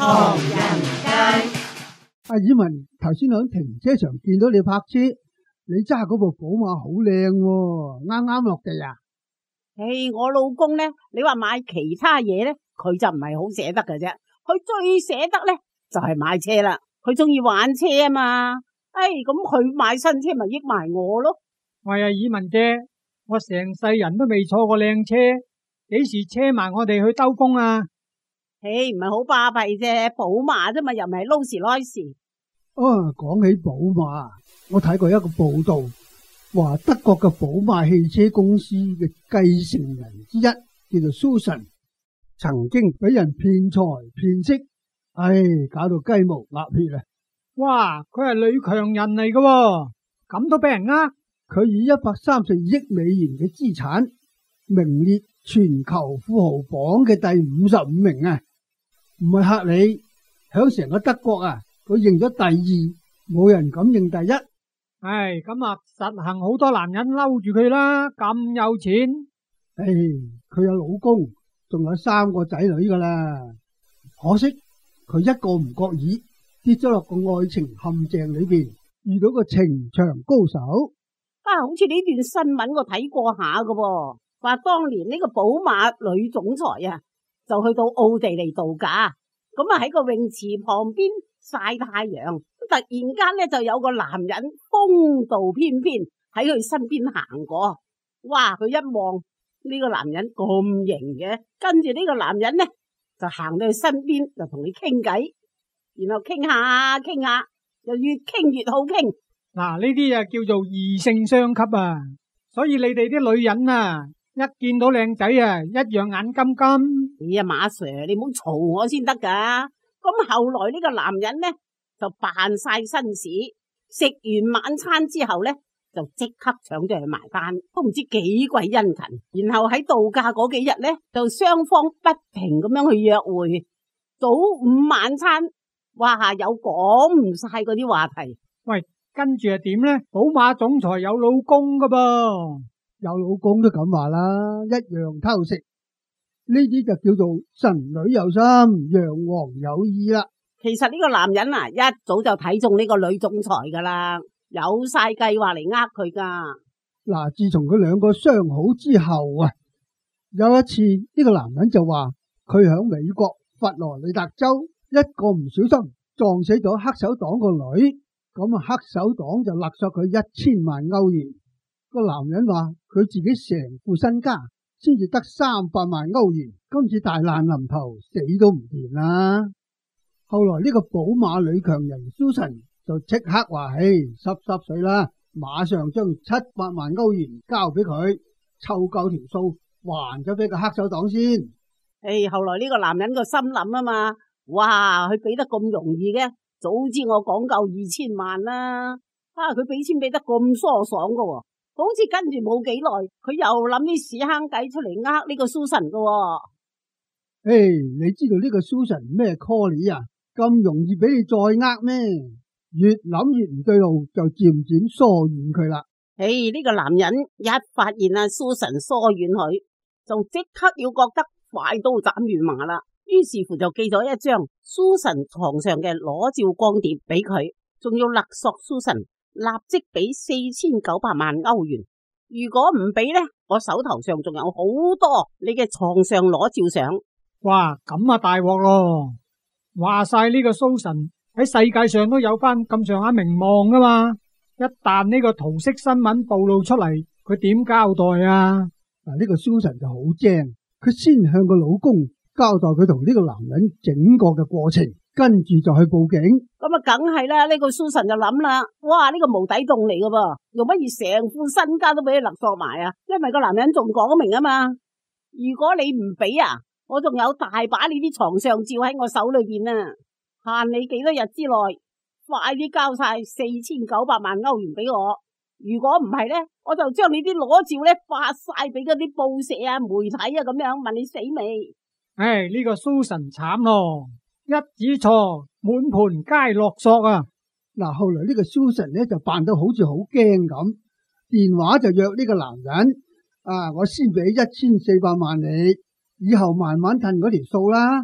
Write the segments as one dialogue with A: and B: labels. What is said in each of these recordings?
A: 唐人街。
B: 阿爾文，頭先喺停車場見到你泊車，你揸嗰部寶馬好靚喎，啱啱落地啊？
C: 我老公咧，你話買其他嘢咧，佢就唔係好捨得嘅啫。佢最捨得咧就係買車啦，佢中意玩車啊嘛。咁佢買新車咪益埋我咯。
D: 喂，阿爾文姐，我成世人都未坐過靚車，幾時車埋我哋去兜風啊？
C: 唔係好巴閉啫，寶馬啫嘛，又唔係勞斯萊斯。
B: 講起寶馬，我睇過一個報道，話德國嘅寶馬汽車公司嘅繼承人之一叫做蘇神，曾經俾人騙財騙色，搞到雞毛鴨血啊！
D: 哇，佢係女強人嚟嘅，咁都俾人呃？
B: 佢以130億美元嘅資產，名列全球富豪榜嘅第55名啊！唔係嚇你，響成個德國啊，佢認咗第二，冇人敢認第一。
D: 咁啊，實行好多男人嬲住佢啦，咁有錢。
B: 佢有老公，仲有3個仔女噶啦，可惜佢一個唔覺意跌咗落個愛情陷阱裏邊，遇到個情場高手。
C: 好似呢段新聞我睇過下噶喎，話當年呢個寶馬女總裁啊，就去到奧地利度假，咁啊喺個泳池旁邊曬太陽，突然間咧就有個男人風度翩翩喺佢身邊行過，哇！佢一望呢個男人咁型嘅，跟住呢個男人咧就行到佢身邊，就同你傾偈，然後傾下傾下，就越傾越好傾。
D: 嗱，呢啲啊叫做異性相吸啊，所以你哋啲女人啊，一見到靚仔啊，一樣眼金金。
C: 馬 Sir， 你唔好嘈我先得噶。咁後來呢個男人呢，就扮晒紳士，食完晚餐之後呢，就即刻搶咗去埋單，都唔知幾鬼殷勤。然後喺度假嗰幾日呢，就雙方不停咁樣去約會，早午晚餐，哇，有講唔晒嗰啲話題。
D: 喂，跟住係點呢？寶馬總裁有老公噶噃，
B: 有老公都咁話啦，一樣偷食。呢啲就叫做神女有心，羊王有意啦。
C: 其實呢個男人啊，一早就睇中呢個女總裁噶啦，有晒計劃嚟呃佢噶。
B: 嗱，自從佢兩個相好之後啊，有一次呢個男人就話佢響美國佛羅里達州一個唔小心撞死咗黑手黨個女，咁啊黑手黨就勒索佢1000萬歐元。個男人話佢自己成副身家先至得300萬歐元，今次大難臨頭，死都唔掂啦。後來呢個寶馬女強人蘇神就即刻話：濕水啦，馬上將700萬歐元交俾佢，湊夠條數還咗俾個黑手黨先。
C: 後來呢個男人個心諗啊嘛，哇，佢俾得咁容易嘅，早知我講夠2000萬啦。佢俾錢俾得咁疏爽噶喎。好似跟住冇幾耐，佢又諗啲屎坑計出嚟呃呢個蘇神噶。
B: 你知道呢個蘇神咩 call 啊？咁容易俾你再呃咩？越諗越唔對路，就漸漸疏遠佢啦。
C: 呢個男人一發現啊蘇神疏遠佢，就即刻要覺得快刀斬亂麻啦。於是乎就寄咗一張蘇神床上嘅裸照光碟俾佢，仲要勒索蘇神立即俾4900萬歐元，如果唔俾呢，我手頭上仲有好多你嘅床上裸照相。
D: 哇，咁啊大鑊咯！話晒呢個蘇神喺世界上都有翻咁上下名望噶嘛，一旦呢個桃色新聞暴露出嚟，佢點交代啊？
B: 呢個蘇神就好精，佢先向個老公交代佢同呢個男人整個嘅過程，跟住就去報警。
C: 咁啊，梗係啦！呢個蘇神就諗啦，哇，呢個無底洞嚟噶噃，用乜嘢成副身家都俾你勒索埋啊？因為個男人仲講明啊嘛，如果你唔俾啊，我仲有大把你啲床上照喺我手裏邊啊，限你幾多日之內，快啲交晒4900萬歐元俾我。如果唔係呢，我就將你啲裸照呢發晒俾嗰啲報社啊、媒體啊咁樣，問你死未？
D: 呢個蘇神慘咯，一指錯滿盤皆落索啊！
B: 後來呢個蘇神呢就扮到好似好驚咁，電話就約呢個男人我先俾1400萬你，以後慢慢褪嗰條數啦，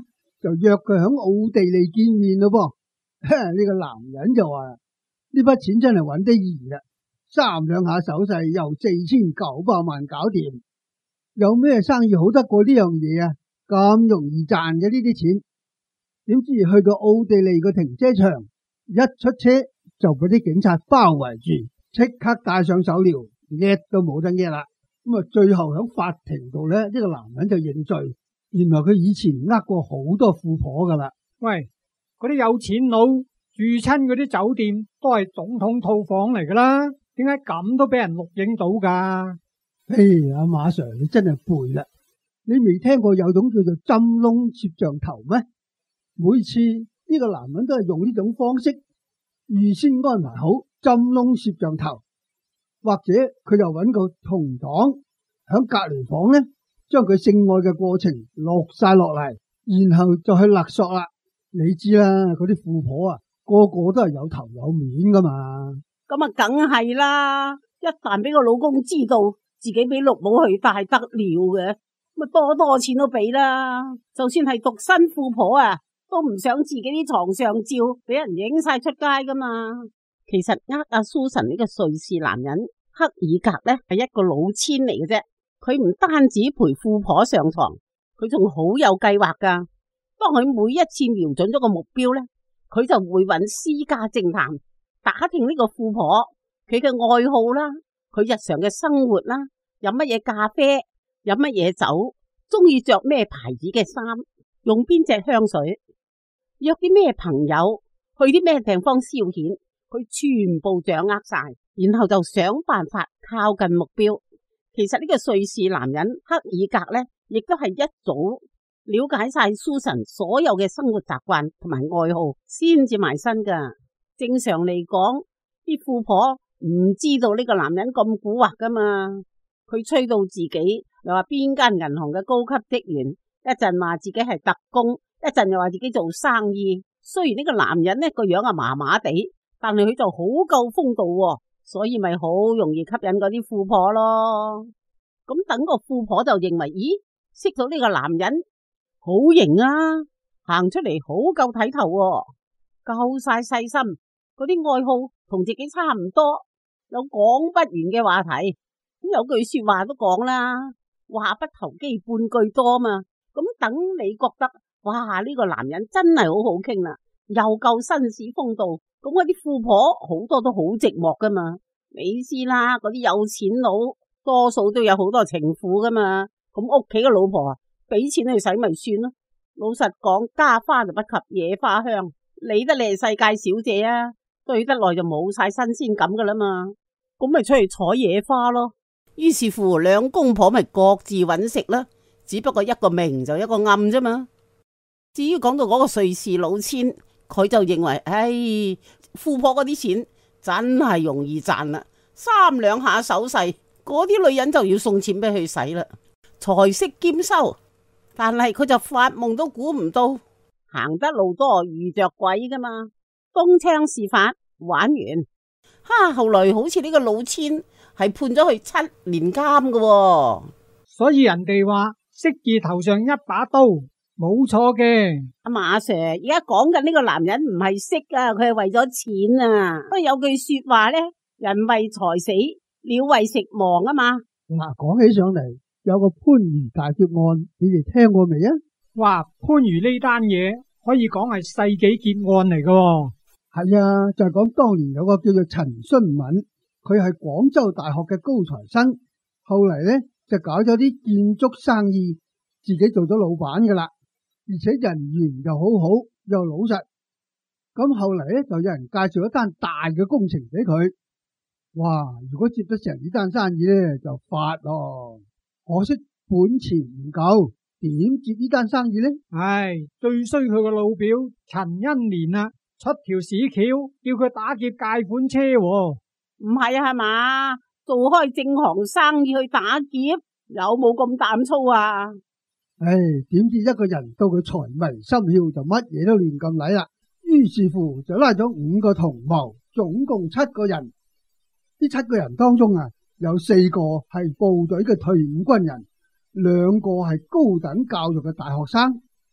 B: 就約佢響奧地利見面咯噃。呢個男人就話：呢筆錢真係揾得易啦，3兩下手勢又4900萬搞掂，有咩生意好得過呢樣嘢啊？咁容易賺嘅呢啲錢。點知去到奧地利個停車場，一出車就俾啲警察包圍住，即刻戴上手鐐，搣都冇得搣啦。咁啊，最後喺法庭度咧，呢個男人就認罪。原來佢以前呃過好多富婆噶啦。
D: 喂，嗰啲有錢佬住親嗰啲酒店都係總統套房嚟噶啦，點解咁都俾人錄影到噶？
B: 嘿，阿馬 Sir， 你真係背啦！你未聽過有種叫做針窿攝像頭咩？每次呢個男人都係用呢種方式預先安排好針窿攝像頭，或者佢就揾個同黨響隔離房咧，將佢性愛嘅過程錄晒落嚟，然後就去勒索啦。你知啦，嗰啲富婆啊，個個都係有頭有面噶嘛。
C: 咁啊，梗係啦！一旦俾個老公知道自己俾綠帽去戴得了嘅，咁多多錢都俾啦。就算係獨身富婆啊，都唔想自己啲床上照俾人影晒出街噶嘛。其實阿Susan呢個瑞士男人克爾格呢係一個老千嚟嘅啫。佢唔單止陪富婆上床，佢仲好有計劃噶。當佢每一次瞄準咗個目標呢，佢就會揾私家偵探打聽呢個富婆佢嘅愛好啦，佢日常嘅生活啦，飲乜嘢咖啡，飲乜嘢酒，中意着咩牌子嘅衫，用邊隻香水，約啲咩朋友，去啲咩地方消遣，佢全部掌握晒，然後就想辦法靠近目標。其實呢個瑞士男人克爾格呢，亦都係一早了解晒 Susan 所有嘅生活習慣同埋愛好，先至埋身噶。正常嚟講，啲富婆唔知道呢個男人咁蠱惑噶嘛。佢吹到自己又話邊間銀行嘅高級職員，一陣話自己係特工，一陣又話自己做生意。雖然呢個男人呢個樣啊麻麻地，但係佢就好夠風度喎。所以咪好容易吸引嗰啲富婆咯。咁等個富婆就認為，咦，識到呢個男人好型啊，行出嚟好夠睇頭喎，夠晒細心，嗰啲愛好同自己差唔多，有講不完嘅話題。咁有句說話都講啦，話不投機半句多嘛。咁等你覺得，哇，呢個男人真係好好傾啦，又夠紳士風度。咁嗰啲富婆好多都好寂寞噶嘛，你知啦，嗰啲有錢佬多數都有好多情婦噶嘛，咁屋企嘅老婆啊，俾錢去使咪算咯。老實講，家花就不及野花香，理得你係世界小姐啊，對得耐就冇晒新鮮感噶啦嘛，咁咪出去採野花咯。於是乎，兩公婆咪各自揾食啦，只不過一個明就一個暗啫嘛。至於講到嗰個瑞士老千，佢就認為，唉，富婆嗰啲錢真係容易賺啦，3兩下手勢，嗰啲女人就要送錢俾佢使啦，財色兼收。但係佢就發夢都估唔到，行得路多遇着鬼噶嘛，東窗事發，玩完，後來好似呢個老千係判咗去7年監噶。
D: 所以人哋話色字頭上一把刀。冇錯嘅，
C: 阿馬 Sir， 而家講緊呢個男人唔係識啊，佢係為咗錢啊。不過有句說話咧，人為財死，鳥為食亡啊嘛。
B: 嗱，講起上嚟，有個番禺大劫案，你哋聽過未啊？
D: 哇，番禺呢單嘢可以講係世紀劫案嚟㗎。
B: 係啊，就係講當年有個叫做陳詢敏，佢係廣州大學嘅高材生，後嚟咧就搞咗啲建築生意，自己做咗老闆噶啦。而且人緣又好好，又老實。咁後嚟咧就有人介紹一單大嘅工程俾佢。哇！如果接得成呢單生意咧就發咯。可惜本錢唔夠，點接呢單生意呢？
D: 唉，最衰佢個老表陳恩年啊，出條屎橋叫佢打劫借款車喎。
C: 唔係啊，係嘛？做開正行生意去打劫，有冇咁膽粗啊？
B: 唉，點知一個人到佢財迷心竅，就乜嘢都亂咁嚟啦。於是乎就拉咗5個同謀，總共7個人。呢7個人當中啊，有4個係部隊嘅退伍軍人，2個係高等教育嘅大學生。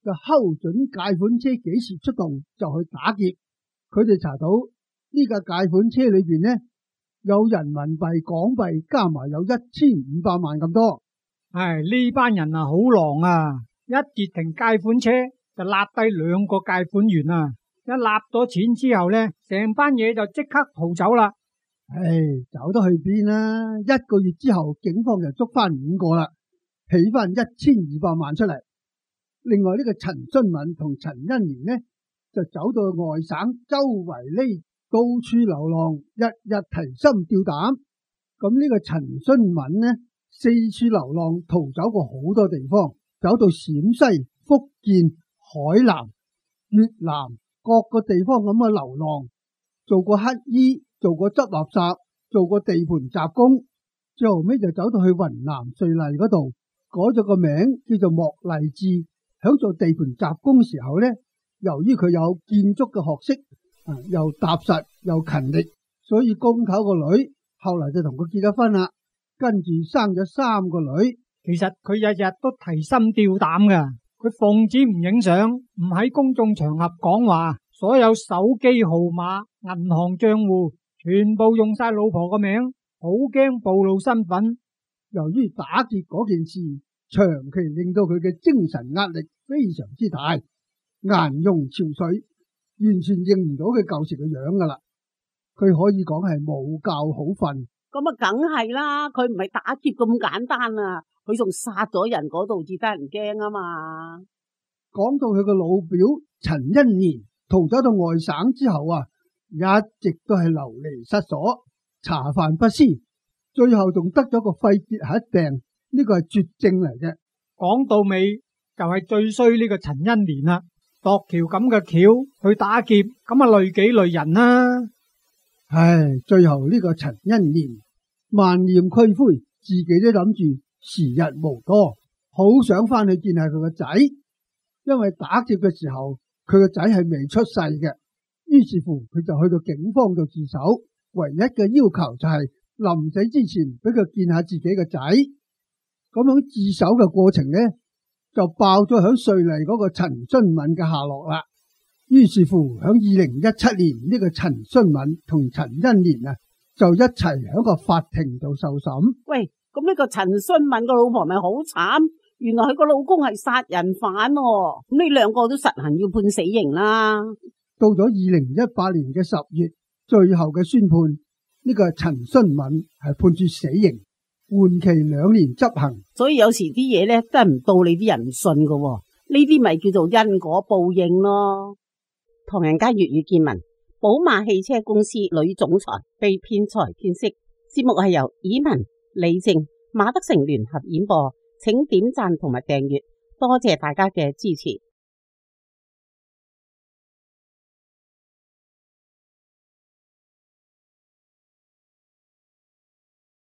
B: 就睺準解款車幾時出動就去打劫。佢哋查到呢架解款車裏邊呢，有人民幣、港幣加埋有1500萬咁多。
D: 唉，呢班人啊好狼啊！一截停解款車就立低2個解款員啊！一立咗錢之後呢，成班嘢就即刻逃走啦。
B: 唉，走得去邊啦？1個月之後，警方就捉翻5個啦，起翻1200萬出嚟。另外呢個陳詢敏同陳欣蓮呢，就走到外省周圍呢，到處流浪，日日提心吊膽。咁呢個陳詢敏呢，四處流浪，逃走過好多地方，走到陝西、福建、海南、越南各個地方咁嘅流浪，做過乞衣，做過執垃圾，做過地盤雜工，最後尾就走到去雲南瑞麗嗰度，改咗個名叫做莫勵志。響做地盤雜工時候呢，由於佢有建築嘅學識，又踏實又勤力，所以公頭個女後來就同佢結咗婚啦，跟住生咗3個女。
D: 其實佢日日都提心吊膽噶，佢奉旨唔影相，唔喺公眾場合講話，所有手機號碼、銀行賬戶全部用晒老婆個名，好驚暴露身份。
B: 由於打劫嗰件事長期令到佢嘅精神壓力非常之大，顏容憔悴，完全認唔到佢舊時嘅樣噶啦。佢可以講係冇覺好瞓。
C: 咁啊，梗係啦，佢唔係打劫咁簡單啊，佢仲殺咗人嗰度至得人驚啊嘛。
B: 講到佢個老表陳欣蓮逃走到外省之後啊，一直都係流離失所，茶飯不思，最後仲得咗個肺結核病，呢個係絕症嚟嘅。
D: 講到尾就係最衰呢個陳欣蓮啦，度條咁嘅橋去打劫，咁啊累己累人啦。
B: 唉，最後呢個陳欣蓮萬念俱灰，自己都諗住時日無多，好想翻去見下佢個仔，因為打劫嘅時候佢個仔係未出世嘅。於是乎佢就去到警方度自首，唯一嘅要求就係臨死之前俾佢見下自己個仔。咁樣自首嘅過程呢，就爆咗響瑞麗嗰個陳詢敏嘅下落啦。於是乎響2017年呢個陳詢敏同陳欣蓮啊，就一齊喺個法庭度受審。
C: 喂，咁呢個陳詢敏個老婆咪好慘，原來佢個老公係殺人犯喎，咁呢2個都實行要判死刑啦。
B: 到咗2018年嘅10月，最後嘅宣判，呢個陳詢敏係判處死刑，緩期2年執行。
C: 所以有時啲嘢呢，真係唔到你啲人唔信噶，呢啲咪叫做因果報應咯。唐人街粵語見聞，寶馬汽車公司女總裁被騙財騙色。節目係由以文、李靜、馬德成聯合演播，請點讚同埋訂閱，多謝大家嘅支持。